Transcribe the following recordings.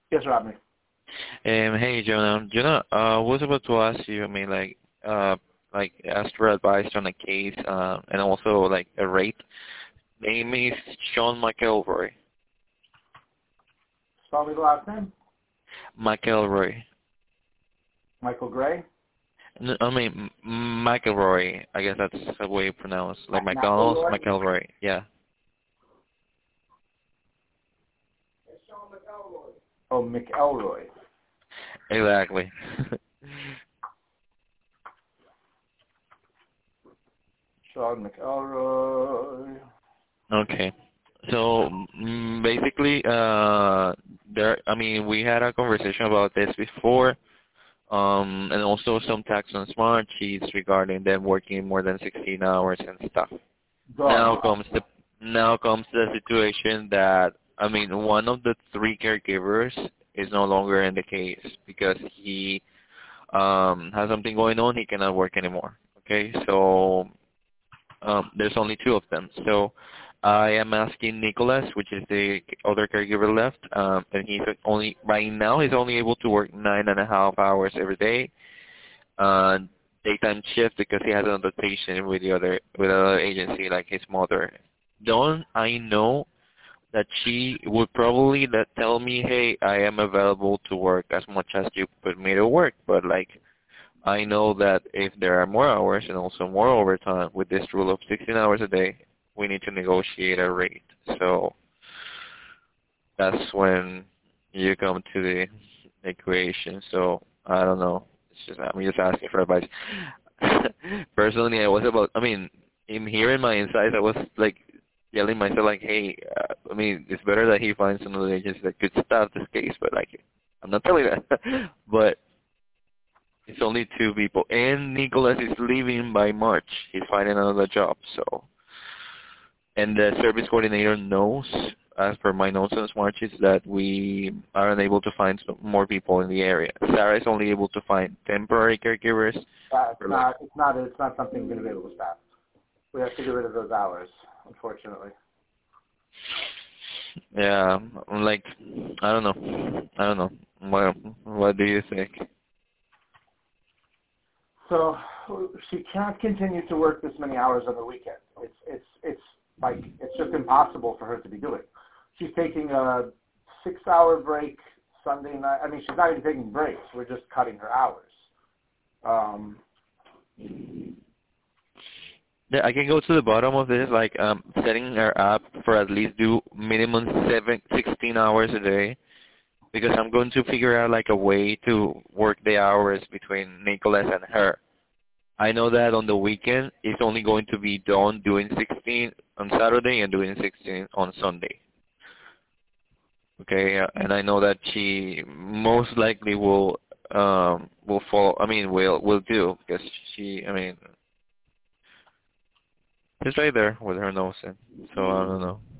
Yes, Rodney. Hey, Jonah. Jonah, I was about to ask you, ask for advice on a case, and also like a rate. Name is Sean McElroy. Spell me the last name. McElroy. Michael Gray. McElroy. I guess that's the way you pronounce. Like McDonald's, McElroy. McElroy. Yeah, Oh, McElroy. exactly. Sean McElroy. Okay. So basically, we had a conversation about this before. And also some tax on smart sheets regarding them working more than 16 hours and stuff. Done. Now comes the situation that one of the three caregivers is no longer in the case because he has something going on. He cannot work anymore. Okay, so there's only two of them. So I am asking Nicholas, which is the other caregiver left, and he's only right now he's only able to work 9.5 hours every day, uh, daytime shift because he has another patient with another agency like his mother. Dawn, I know that she would probably tell me, hey, I am available to work as much as you put me to work, but like I know that if there are more hours and also more overtime with this rule of 16 hours a day, we need to negotiate a rate. So that's when you come to the equation. So I don't know. I'm just asking for advice. Personally, in hearing my insights, I was like yelling myself like, hey, it's better that he finds another agency that could stop this case, but like, I'm not telling that. But it's only two people, and Nicholas is leaving by March. He's finding another job, so. And the service coordinator knows, as per my notes on Smartsheets, that we are unable to find more people in the area. Sarah is only able to find temporary caregivers. It's not something we're going to be able to stop. We have to get rid of those hours, unfortunately. Yeah, like, I don't know. What do you think? So she can't continue to work this many hours on the weekend. It's just impossible for her to be doing. She's taking a 6-hour break Sunday night. She's not even taking breaks. We're just cutting her hours. Yeah, I can go to the bottom of this, like setting her up for at least do minimum 16 hours a day, because I'm going to figure out like a way to work the hours between Nicholas and her. I know that on the weekend it's only going to be Dawn doing 16 on Saturday and doing 16 on Sunday. Okay, and I know that she most likely will follow. Will do because she's right there with her nose in. So I don't know.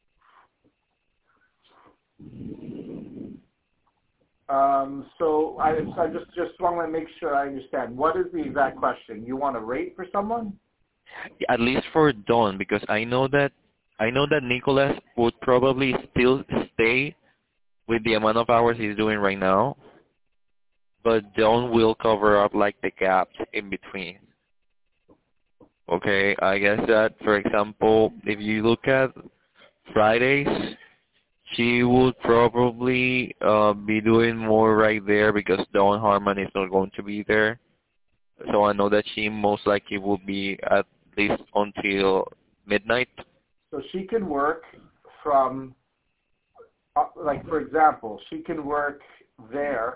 So I just want to make sure I understand. What is the exact question? You want a rate for someone? At least for Dawn, because I know that Nicholas would probably still stay with the amount of hours he's doing right now, but Dawn will cover up like the gaps in between. Okay, I guess that, for example, if you look at Fridays, she would probably be doing more right there because Dawn Harmon is not going to be there. So I know that she most likely will be at least until midnight. So she can work from, like for example, she can work there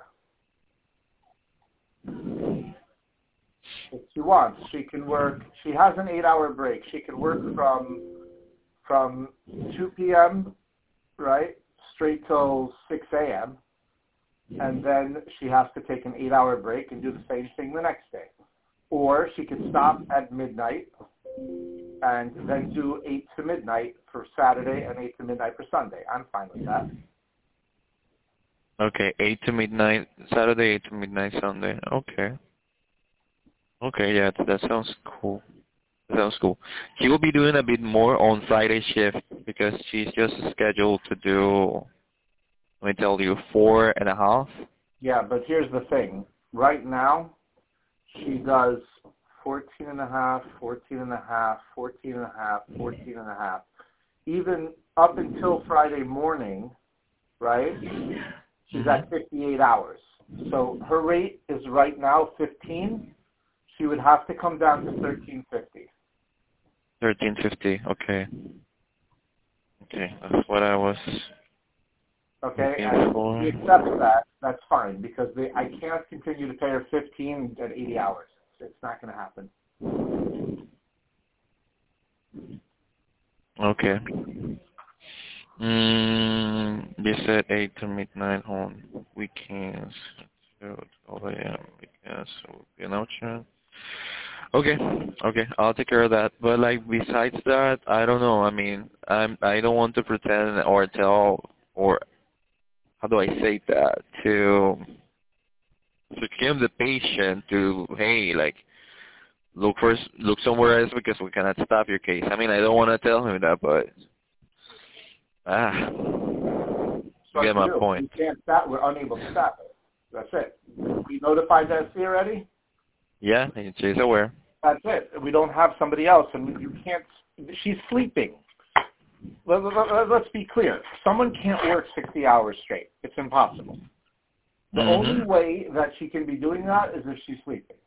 if she wants. She can work. She has an 8-hour break. She can work from 2 p.m. right straight till 6 a.m. and then she has to take an 8-hour break and do the same thing the next day. Or she can stop at midnight and then do 8 to midnight for Saturday and 8 to midnight for Sunday. I'm fine with that. Okay, 8 to midnight Saturday, 8 to midnight Sunday. Okay. Okay, yeah, that sounds cool. That sounds cool. She will be doing a bit more on Friday shift because she's just scheduled to do Let me tell you, 4.5. Yeah, but here's the thing. Right now, she does 14 and a half, 14 and a half, 14 and a half, 14 and a half. Even up until Friday morning, right, she's at 58 hours. So her rate is right now 15. She would have to come down to 1350. 1350. Okay. Okay, that's what I was Okay, looking and for. if she accepts that, that's fine, because I can't continue to pay her 15 at 80 hours. It's not going to happen. Okay. You said 8 to midnight on weekends. 12 a.m. weekends. So it would be an option. Okay. Okay. I'll take care of that. But like besides that, I don't know. I mean, I don't want to pretend or tell or how do I say that to give the patient to hey like look somewhere else because we cannot stop your case. I mean, I don't want to tell him that, but you get my point. We can't stop. We're unable to stop it. That's it. We notified that SC already? Yeah, she's aware. That's it. We don't have somebody else, and you can't. She's sleeping. Let's be clear. Someone can't work 60 hours straight. It's impossible. The only way that she can be doing that is if she's sleeping.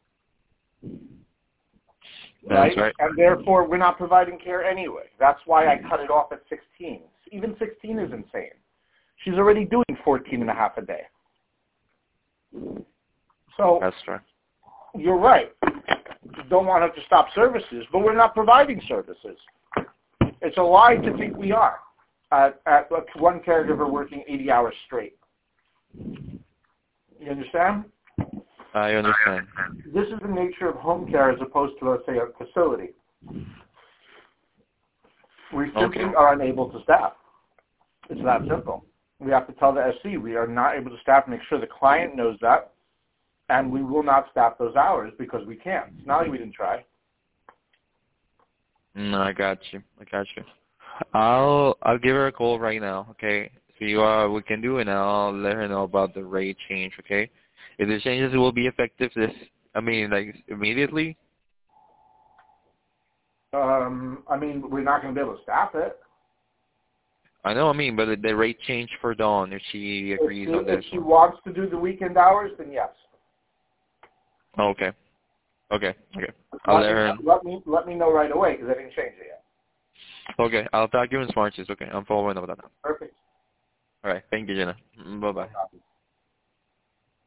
That's right. And therefore, we're not providing care anyway. That's why I cut it off at 16. Even 16 is insane. She's already doing 14 and a half a day. So that's right. You're right. Don't want her to stop services, but we're not providing services. It's a lie to think we are at one caregiver working 80 hours straight. You understand? I understand. This is the nature of home care as opposed to, let's say, a facility. We simply are unable to staff. It's that simple. We have to tell the SC we are not able to staff, make sure the client knows that, and we will not staff those hours because we can't. It's not like we didn't try. No, I got you. I'll give her a call right now, okay? See what we can do, and I'll let her know about the rate change, okay? If the changes will be effective immediately? We're not going to be able to staff it. I know, but the rate change for Dawn, if she agrees on this. If she wants to do the weekend hours, then yes. Okay. I'll let her. Let me know right away because I didn't change it yet. Okay, I'll talk to you in Smarties. Okay, I'm following up with that now. Perfect. All right, thank you, Jenna. Bye-bye.